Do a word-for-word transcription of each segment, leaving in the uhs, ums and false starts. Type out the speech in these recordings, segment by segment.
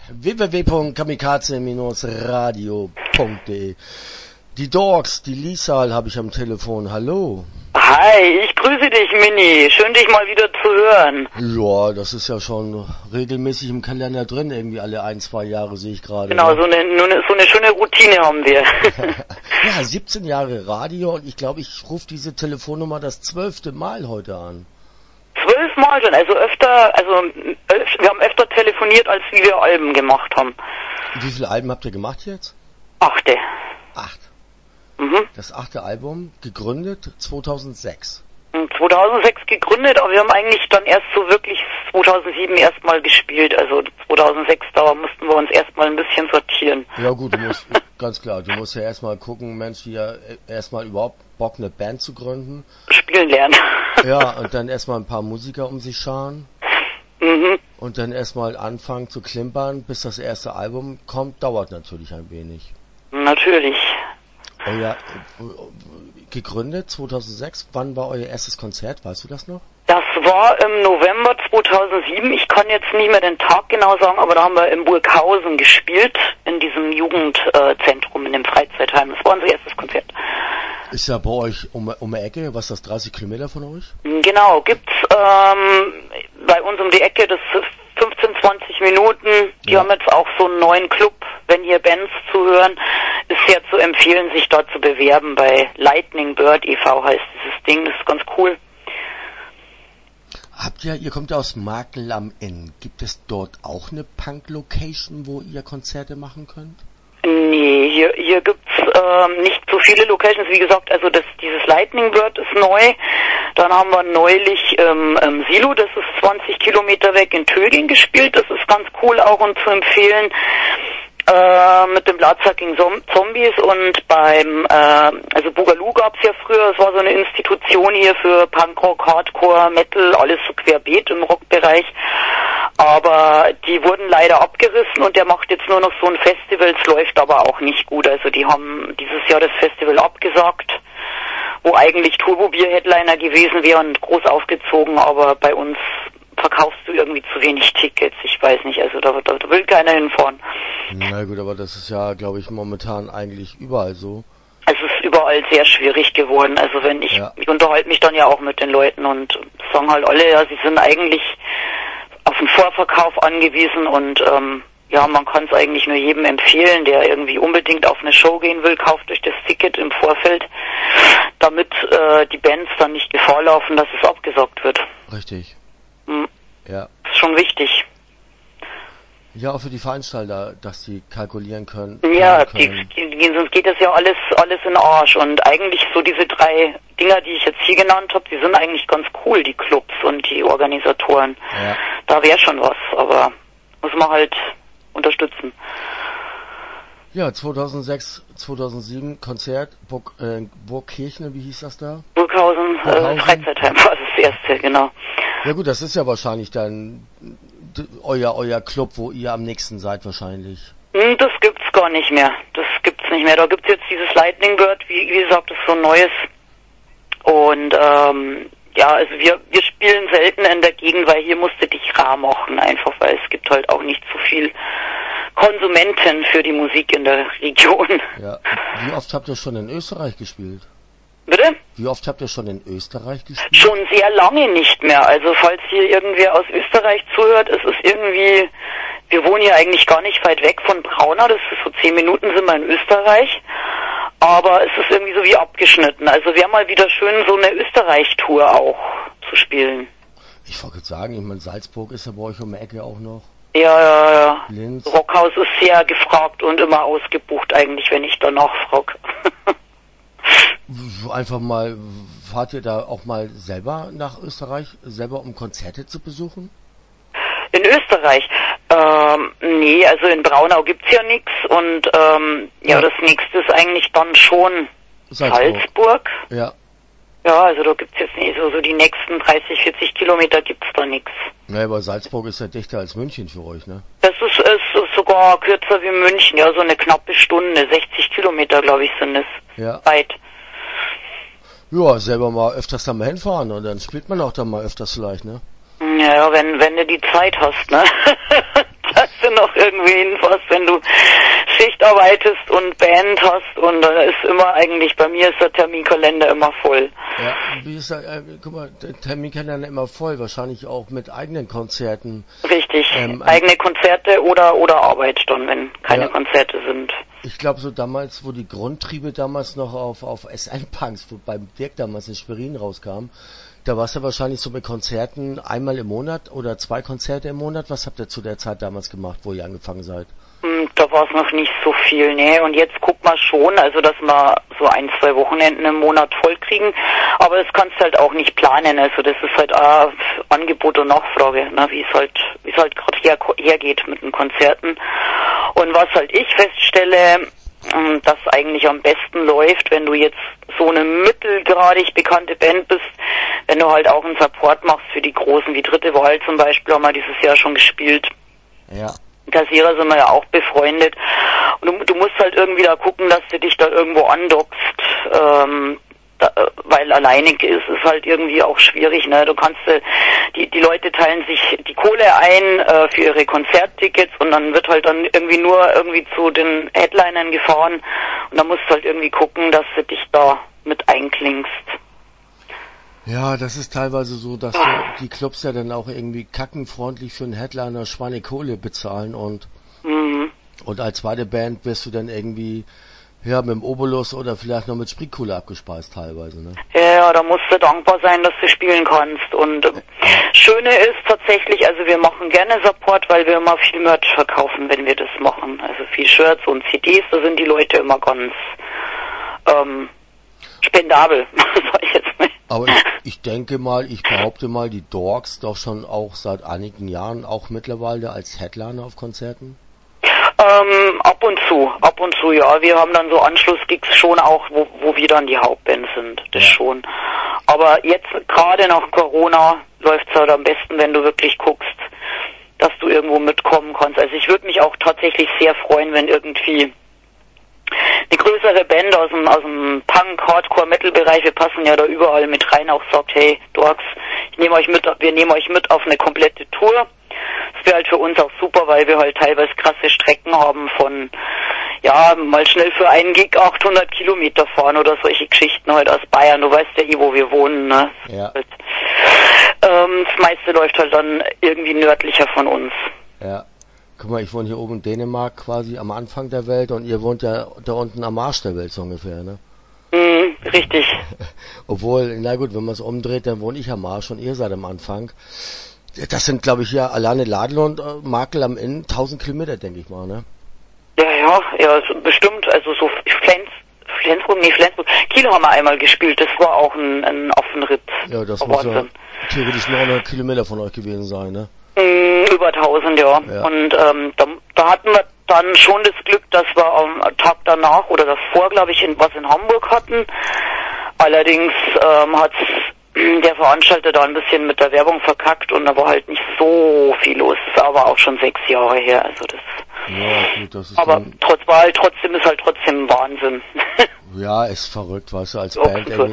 w w w punkt kamikaze radio punkt de. Die Dogs, die Liesal habe ich am Telefon. Hallo. Hi, ich grüße dich, Mini. Schön, dich mal wieder zu hören. Ja, das ist ja schon regelmäßig im Kalender drin, irgendwie alle ein, zwei Jahre sehe ich gerade. Genau, so eine, so eine schöne Routine haben wir. Ja, siebzehn Jahre Radio und ich glaube, ich rufe diese Telefonnummer das zwölfte Mal heute an. Zwölf Mal schon, also öfter, also wir haben öfter telefoniert, als wie wir Alben gemacht haben. Wie viele Alben habt ihr gemacht jetzt? Achte. Acht. Mhm. Das achte Album, gegründet zweitausendsechs. zweitausendsechs gegründet, aber wir haben eigentlich dann erst so wirklich zweitausendsieben erstmal gespielt. Also zweitausendsechs, da mussten wir uns erstmal ein bisschen sortieren. Ja gut, du musst, ganz klar, du musst ja erstmal gucken, Mensch, hier erstmal überhaupt Bock, eine Band zu gründen. Spielen lernen. Ja, und dann erstmal ein paar Musiker um sich scharen. Mhm. Und dann erstmal anfangen zu klimpern, bis das erste Album kommt, dauert natürlich ein wenig. Natürlich. Euer, gegründet zweitausendsechs, wann war euer erstes Konzert, weißt du das noch? Das war im November zweitausendsieben, ich kann jetzt nicht mehr den Tag genau sagen, aber da haben wir in Burghausen gespielt, in diesem Jugendzentrum, in dem Freizeitheim. Das war unser erstes Konzert. Ist ja bei euch um, um die Ecke, was ist das, dreißig Kilometer von euch? Genau, gibt's ähm, bei uns um die Ecke, das ist fünfzehn, zwanzig Minuten, die ja. haben jetzt auch so einen neuen Club, wenn hier Bands zuhören, ist sehr zu empfehlen, sich dort zu bewerben, bei Lightning Bird e V heißt dieses Ding, das ist ganz cool. Habt ihr, ihr kommt ja aus Markel am Inn, gibt es dort auch eine Punk-Location, wo ihr Konzerte machen könnt? Nee, hier, hier gibt's ähm, nicht so viele Locations, wie gesagt, also das, dieses Lightning Bird ist neu, dann haben wir neulich ähm, ähm, Silo, das ist zwanzig Kilometer weg, in Töging gespielt, das ist ganz cool auch und zu empfehlen, äh, mit dem Bloodsucking Zombies und beim, äh, also Boogaloo gab's ja früher, das war so eine Institution hier für Punkrock, Hardcore, Metal, alles so querbeet im Rockbereich. Aber die wurden leider abgerissen und der macht jetzt nur noch so ein Festival, es läuft aber auch nicht gut. Also die haben dieses Jahr das Festival abgesagt, wo eigentlich Turbo Bier Headliner gewesen wäre und groß aufgezogen, aber bei uns verkaufst du irgendwie zu wenig Tickets, ich weiß nicht, also da, da, da will keiner hinfahren. Na gut, aber das ist ja, glaube ich, momentan eigentlich überall so. Es ist überall sehr schwierig geworden, also wenn ich, ja. ich unterhalte mich dann ja auch mit den Leuten und sagen halt alle, ja, sie sind eigentlich auf den Vorverkauf angewiesen und ähm, ja, man kann es eigentlich nur jedem empfehlen, der irgendwie unbedingt auf eine Show gehen will, kauft euch das Ticket im Vorfeld, damit äh, die Bands dann nicht Gefahr laufen, dass es abgesagt wird. Richtig. Hm. Ja. Das ist schon wichtig. Ja, auch für die Veranstalter, dass die kalkulieren können. Ja, können. Die, die, sonst geht das ja alles alles in den Arsch. Und eigentlich so diese drei Dinger, die ich jetzt hier genannt habe, die sind eigentlich ganz cool, die Clubs und die Organisatoren. Ja. Da wäre schon was, aber muss man halt unterstützen. Ja, zweitausendsechs, zweitausendsieben Konzert, Burg, äh, Burgkirchen, wie hieß das da? Burghausen, Burghausen. Äh, Freizeitheim war das erste, genau. Ja gut, das ist ja wahrscheinlich dann euer euer Club, wo ihr am nächsten seid wahrscheinlich. Das gibt's gar nicht mehr. Das gibt's nicht mehr. Da gibt's jetzt dieses Lightning Bird, wie, wie gesagt, das ist so ein neues. Und ähm, ja, also wir wir spielen selten in der Gegend, weil hier musst du dich rar machen, einfach weil es gibt halt auch nicht so viel Konsumenten für die Musik in der Region. Ja. Wie oft habt ihr schon in Österreich gespielt? Bitte? Wie oft habt ihr schon in Österreich gespielt? Schon sehr lange nicht mehr. Also falls hier irgendwer aus Österreich zuhört, es ist irgendwie, wir wohnen hier eigentlich gar nicht weit weg von Braunau, das ist so zehn Minuten sind wir in Österreich, aber es ist irgendwie so wie abgeschnitten. Also wäre mal wieder schön, so eine Österreich-Tour auch zu spielen. Ich wollte sagen, ich meine, Salzburg ist ja bei euch um die Ecke auch noch. Ja, ja, ja. Linz. Rockhaus ist sehr gefragt und immer ausgebucht eigentlich, wenn ich danach frage. Einfach mal, fahrt ihr da auch mal selber nach Österreich, selber um Konzerte zu besuchen? In Österreich? Ähm, nee, also in Braunau gibt's ja nichts und ähm, ja, ja, das nächste ist eigentlich dann schon Salzburg. Salzburg. Ja. Ja, also da gibt's jetzt nicht so, so die nächsten dreißig, vierzig Kilometer gibt's da nichts. Naja, aber Salzburg ist ja dichter als München für euch, ne? Das ist, ist sogar kürzer wie München, ja, so eine knappe Stunde, sechzig Kilometer, glaube ich, sind es. Ja. Weit. Ja, selber mal öfters da mal hinfahren und dann spielt man auch da mal öfters vielleicht, ne? Ja, wenn wenn du die Zeit hast, ne? Das du noch irgendwie hinfährst, wenn du Schicht arbeitest und Band hast, und da ist immer eigentlich, bei mir ist der Terminkalender immer voll. Ja, wie ist der, äh, guck mal, der Terminkalender immer voll, wahrscheinlich auch mit eigenen Konzerten. Richtig, ähm, eigene Konzerte oder oder Arbeit dann, wenn keine ja. Konzerte sind. Ich glaube so damals, wo die Grundtriebe damals noch auf auf S N-Punks, wo beim Dirk damals in Schwerin rauskam, da warst du wahrscheinlich so mit Konzerten einmal im Monat oder zwei Konzerte im Monat. Was habt ihr zu der Zeit damals gemacht, wo ihr angefangen seid? Da war es noch nicht so viel, ne. Und jetzt guckt man schon, also dass wir so ein, zwei Wochenenden im Monat voll kriegen. Aber das kannst du halt auch nicht planen. Also das ist halt auch Angebot und Nachfrage, ne, wie es halt, wie es halt gerade her, hergeht mit den Konzerten. Und was halt ich feststelle, das eigentlich am besten läuft, wenn du jetzt so eine mittelgradig bekannte Band bist, wenn du halt auch einen Support machst für die Großen, wie Dritte Wahl zum Beispiel, haben wir dieses Jahr schon gespielt. Ja. Kassierer sind wir ja auch befreundet. Und du, du musst halt irgendwie da gucken, dass du dich da irgendwo andockst, ähm, da, weil alleinig ist es halt irgendwie auch schwierig, ne? Du kannst, äh, die die Leute teilen sich die Kohle ein äh, für ihre Konzerttickets, und dann wird halt dann irgendwie nur irgendwie zu den Headlinern gefahren, und da musst du halt irgendwie gucken, dass du dich da mit einklingst. Ja, das ist teilweise so, dass die Clubs ja dann auch irgendwie kackenfreundlich für einen Headliner Schweinekohle bezahlen, und mhm. und als zweite Band wirst du dann irgendwie ja mit dem Obolus oder vielleicht noch mit Sprichkohle abgespeist teilweise, ne? Ja, da musst du dankbar sein, dass du spielen kannst. Und äh, Schöne ist tatsächlich, also wir machen gerne Support, weil wir immer viel Merch verkaufen, wenn wir das machen. Also viel Shirts und C Ds, da sind die Leute immer ganz ähm, spendabel, sag ich jetzt mal. Aber ich, ich denke mal, ich behaupte mal, die Dorks doch schon auch seit einigen Jahren auch mittlerweile als Headliner auf Konzerten? Ähm, ab und zu, ab und zu, ja. Wir haben dann so Anschlussgigs schon auch, wo, wo wir dann die Hauptband sind, das ja. schon. Aber jetzt, gerade nach Corona, läuft's halt am besten, wenn du wirklich guckst, dass du irgendwo mitkommen kannst. Also ich würde mich auch tatsächlich sehr freuen, wenn irgendwie eine größere Band aus dem, aus dem Punk, Hardcore, Metal-Bereich, wir passen ja da überall mit rein, auch sagt, hey, Dorks, ich nehme euch mit, wir nehmen euch mit auf eine komplette Tour. Das wäre halt für uns auch super, weil wir halt teilweise krasse Strecken haben von, ja, mal schnell für einen Gig achthundert Kilometer fahren oder solche Geschichten halt aus Bayern. Du weißt ja eh, wo wir wohnen, ne? Ja. Halt, ähm, das meiste läuft halt dann irgendwie nördlicher von uns. Ja. Guck mal, ich wohne hier oben in Dänemark quasi am Anfang der Welt, und ihr wohnt ja da unten am Arsch der Welt so ungefähr, ne? Mhm, richtig. Obwohl, na gut, wenn man es umdreht, dann wohne ich am Arsch und ihr seid am Anfang. Das sind, glaube ich, ja alleine Ladl und äh, Makel am Ende tausend Kilometer, denke ich mal, ne? Ja, ja, ja, so bestimmt. Also so Flens, Flensburg, nee, Flensburg. Kiel haben wir einmal gespielt, das war auch ein, ein Affenritt. Ja, das muss ja theoretisch neunhundert Kilometer von euch gewesen sein, ne? Mm, über tausend, ja. ja. Und ähm, da, da hatten wir dann schon das Glück, dass wir am Tag danach oder davor, glaube ich, in, was in Hamburg hatten. Allerdings ähm, hat's der Veranstalter da ein bisschen mit der Werbung verkackt, und da war halt nicht so viel los. Das ist aber auch schon sechs Jahre her, also das. Ja, gut, das ist aber trotz Wahl, trotzdem ist halt trotzdem Wahnsinn. Ja, ist verrückt, weißt du, als so, Band so.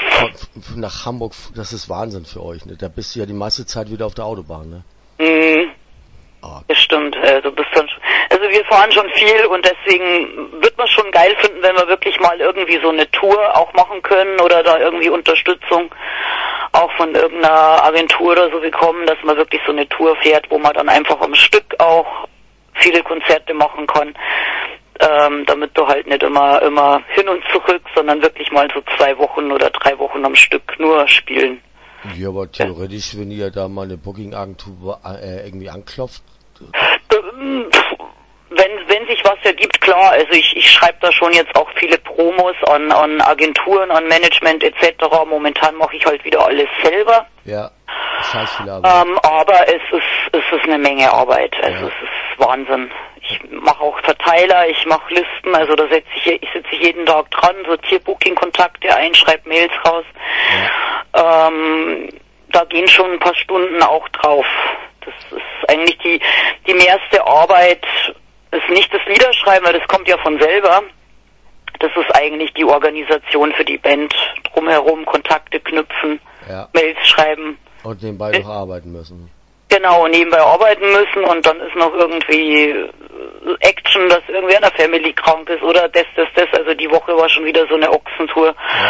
nach Hamburg, das ist Wahnsinn für euch, ne? Da bist du ja die meiste Zeit wieder auf der Autobahn, ne? Mhm. Oh. Das stimmt, also, bist dann, also wir fahren schon viel, und deswegen wird man schon geil finden, wenn wir wirklich mal irgendwie so eine Tour auch machen können oder da irgendwie Unterstützung auch von irgendeiner Agentur oder so bekommen, dass man wirklich so eine Tour fährt, wo man dann einfach am Stück auch viele Konzerte machen kann, ähm, damit du halt nicht immer immer hin und zurück, sondern wirklich mal so zwei Wochen oder drei Wochen am Stück nur spielen. Ja, aber theoretisch, wenn ihr da mal eine Booking-Agentur äh, irgendwie anklopft? Wenn wenn sich was ergibt, klar. Also ich ich schreibe da schon jetzt auch viele Promos an an Agenturen, an Management et cetera. Momentan mache ich halt wieder alles selber. Ja, das heißt viel Arbeit. Ähm, aber es ist es ist eine Menge Arbeit. Also ja. es ist Wahnsinn. Ich mache auch Verteiler, ich mache Listen. Also da setze ich ich sitze jeden Tag dran, sortiere Booking-Kontakte ein, schreibe Mails raus. Ja. Ähm, da gehen schon ein paar Stunden auch drauf. Das ist eigentlich die die meiste Arbeit. Ist nicht das Liederschreiben, weil das kommt ja von selber. Das ist eigentlich die Organisation für die Band drumherum, Kontakte knüpfen, ja. Mails schreiben. Und nebenbei noch arbeiten müssen. Genau, nebenbei arbeiten müssen und dann ist noch irgendwie Action, dass irgendwie eine Family krank ist oder das, das, das. Also die Woche war schon wieder so eine Ochsentour.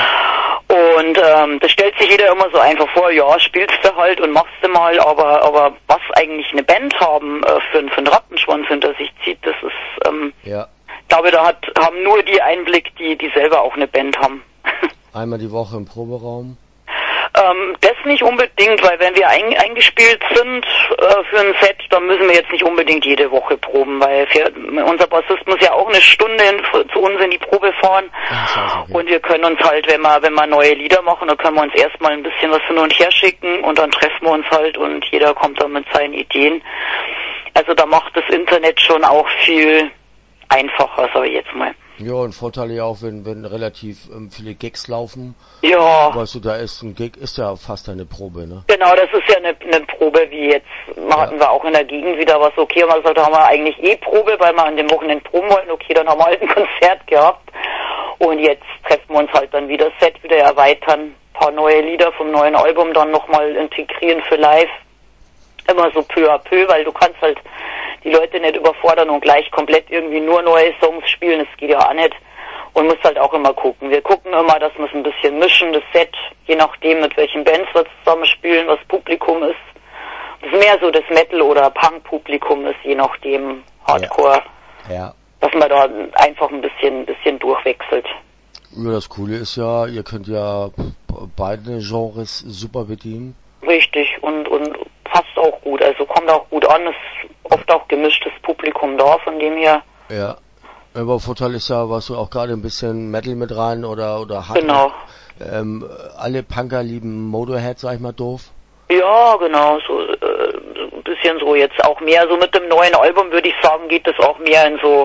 Ja. Und ähm, das stellt sich jeder immer so einfach vor, ja, spielst du halt und machst du mal, aber aber was eigentlich eine Band haben äh, für, für einen Rattenschwanz hinter sich zieht, das ist, ähm, ja. ich glaube, da hat, haben nur die Einblick, die, die selber auch eine Band haben. Einmal die Woche im Proberaum? Ähm, das nicht unbedingt, weil wenn wir ein, eingespielt sind äh, für ein Set, dann müssen wir jetzt nicht unbedingt jede Woche proben, weil für, unser Bassist muss ja auch eine Stunde in, zu uns in die Probe fahren. Ach, okay. Und wir können uns halt, wenn wir wenn wir neue Lieder machen, dann können wir uns erstmal ein bisschen was hin und her schicken und dann treffen wir uns halt und jeder kommt dann mit seinen Ideen. Also da macht das Internet schon auch viel einfacher, sag ich jetzt mal. Ja, und Vorteile ja auch, wenn, wenn relativ ähm, viele Gigs laufen. Ja. Weißt du, da ist ein Gig, ist ja fast eine Probe, ne? Genau, das ist ja eine, eine Probe, wie jetzt ja. hatten wir auch in der Gegend wieder was, okay, und also, da haben wir eigentlich eh Probe, weil wir an dem Wochenende proben wollten, okay, dann haben wir halt ein Konzert gehabt. Und jetzt treffen wir uns halt dann wieder Set, wieder erweitern, ein paar neue Lieder vom neuen Album dann nochmal integrieren für live. Immer so peu à peu, weil du kannst halt die Leute nicht überfordern und gleich komplett irgendwie nur neue Songs spielen, das geht ja auch nicht. Und musst halt auch immer gucken. Wir gucken immer, dass wir es ein bisschen mischen, das Set, je nachdem mit welchen Bands wir zusammen spielen, was Publikum ist. Das ist mehr so das Metal- oder Punk-Publikum ist, je nachdem Hardcore. Ja. Ja. Dass man da einfach ein bisschen, bisschen durchwechselt. Ja, das Coole ist ja, ihr könnt ja beide Genres super bedienen. Richtig, und, und passt auch gut, also kommt auch gut an, ist oft auch gemischtes Publikum da, von dem her. Ja, aber Vorteil ist ja, was du auch gerade ein bisschen Metal mit rein oder oder Hard. Genau. Ähm, alle Punker lieben Motorhead, sag ich mal doof. Ja, genau, so äh, so ein bisschen so jetzt auch mehr, so mit dem neuen Album würde ich sagen, geht es auch mehr in so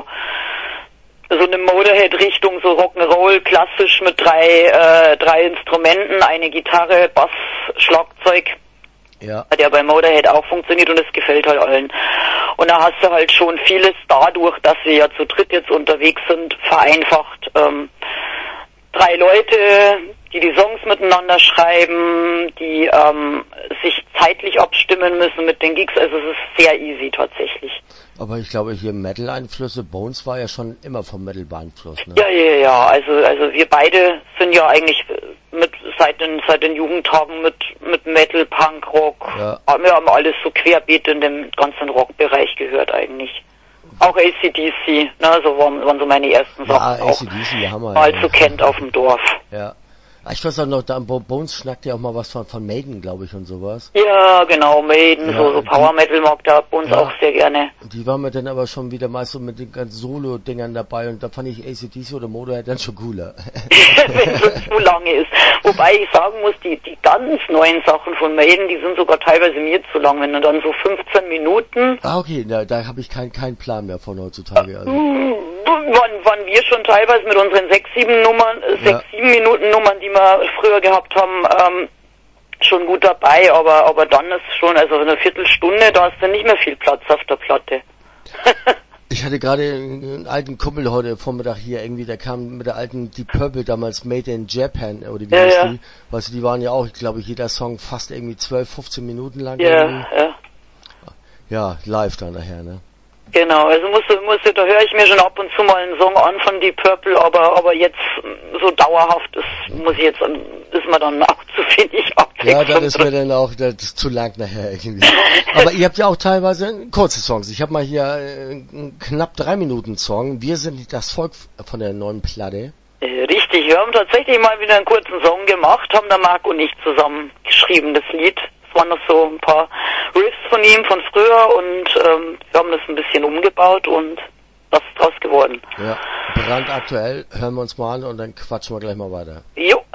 so eine Motorhead-Richtung, so Rock'n'Roll, klassisch mit drei äh, drei Instrumenten, eine Gitarre, Bass, Schlagzeug. Ja. Hat ja bei Motorhead auch funktioniert und es gefällt halt allen. Und da hast du halt schon vieles dadurch, dass wir ja zu dritt jetzt unterwegs sind, vereinfacht. Ähm, drei Leute, die die Songs miteinander schreiben, die ähm, sich zeitlich abstimmen müssen mit den Gigs, also es ist sehr easy tatsächlich. Aber ich glaube hier Metal-Einflüsse, Bones war ja schon immer vom Metal beeinflusst, ne? Ja, ja, ja, also also wir beide sind ja eigentlich mit seit den seit den Jugendtagen mit mit Metal, Punk, Rock, ja. Wir haben alles so querbeet in dem ganzen Rockbereich gehört eigentlich. Auch A C D C, ne, so waren, waren so meine ersten ja, Sachen auch. A C D C, ja, Hammer. Mal so kennt auf dem Dorf. Ja. Ich weiß auch noch, da Bones schnackt ja auch mal was von, von Maiden, glaube ich, und sowas. Ja, genau, Maiden, ja, so, so Power Metal mag da Bones ja, auch sehr gerne. Die waren mir dann aber schon wieder meist so mit den ganzen Solo-Dingern dabei und da fand ich A C D C oder Motorhead dann schon cooler. Wenn es zu lange ist. Wobei ich sagen muss, die, die ganz neuen Sachen von Maiden, die sind sogar teilweise mir zu lang, wenn du dann so fünfzehn Minuten... Ah, okay, da, da habe ich keinen keinen Plan mehr von heutzutage. Also. Waren, waren wir schon teilweise mit unseren sechs, sieben Nummern, äh, sechs, ja. sieben Minuten Nummern, die wir früher gehabt haben, ähm, schon gut dabei, aber aber dann ist schon, also eine Viertelstunde, da hast du nicht mehr viel Platz auf der Platte. Ich hatte gerade einen alten Kumpel heute Vormittag hier irgendwie, der kam mit der alten Deep Purple damals Made in Japan, oder wie ja, heißt ja. die? Weißt du, die waren ja auch, ich glaube, jeder Song fast irgendwie zwölf, fünfzehn Minuten lang. Ja, irgendwie. ja. Ja, live dann nachher, ne? Genau, also musst du, musst du, da höre ich mir schon ab und zu mal einen Song an von Deep Purple, aber aber jetzt so dauerhaft ist, muss ich jetzt, ist mir dann auch zu wenig Abwechslung. Ja, dann ist mir dann auch das ist zu lang nachher irgendwie. Aber ihr habt ja auch teilweise kurze Songs. Ich habe mal hier äh, einen knapp drei Minuten Song. Wir sind das Volk von der neuen Platte. Äh, richtig, wir haben tatsächlich mal wieder einen kurzen Song gemacht, haben der Marc und ich zusammen geschrieben, das Lied. Es waren noch so ein paar Riffs von ihm von früher und ähm, wir haben das ein bisschen umgebaut und was ist draus geworden. Ja, brandaktuell, hören wir uns mal an und dann quatschen wir gleich mal weiter. Jo.